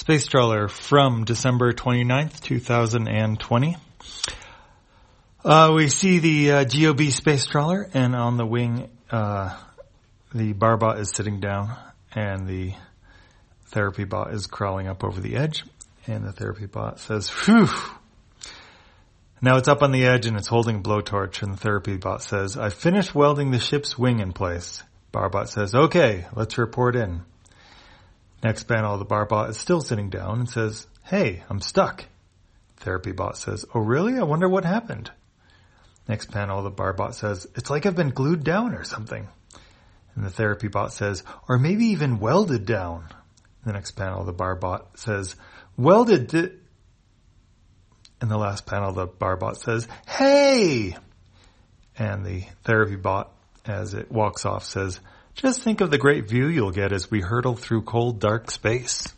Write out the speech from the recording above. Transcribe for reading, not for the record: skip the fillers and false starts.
Space Trawler from December 29th, 2020. We see the GOB Space Trawler, and on the wing, the Barbot is sitting down, and the Therapy Bot is crawling up over the edge, and the Therapy Bot says, "Phew!" Now it's up on the edge, and it's holding a blowtorch, and the Therapy Bot says, "I've finished welding the ship's wing in place." Barbot says, "Okay, let's report in." Next panel, the Barbot is still sitting down and says, "Hey, I'm stuck." Therapy Bot says, "Oh really? I wonder what happened." Next panel, the Barbot says, "It's like I've been glued down or something." And the Therapy Bot says, "Or maybe even welded down." The next panel, the Barbot says, "Welded And the last panel, the Barbot says, "Hey!" And the Therapy Bot, as it walks off, says, "Just think of the great view you'll get as we hurtle through cold, dark space."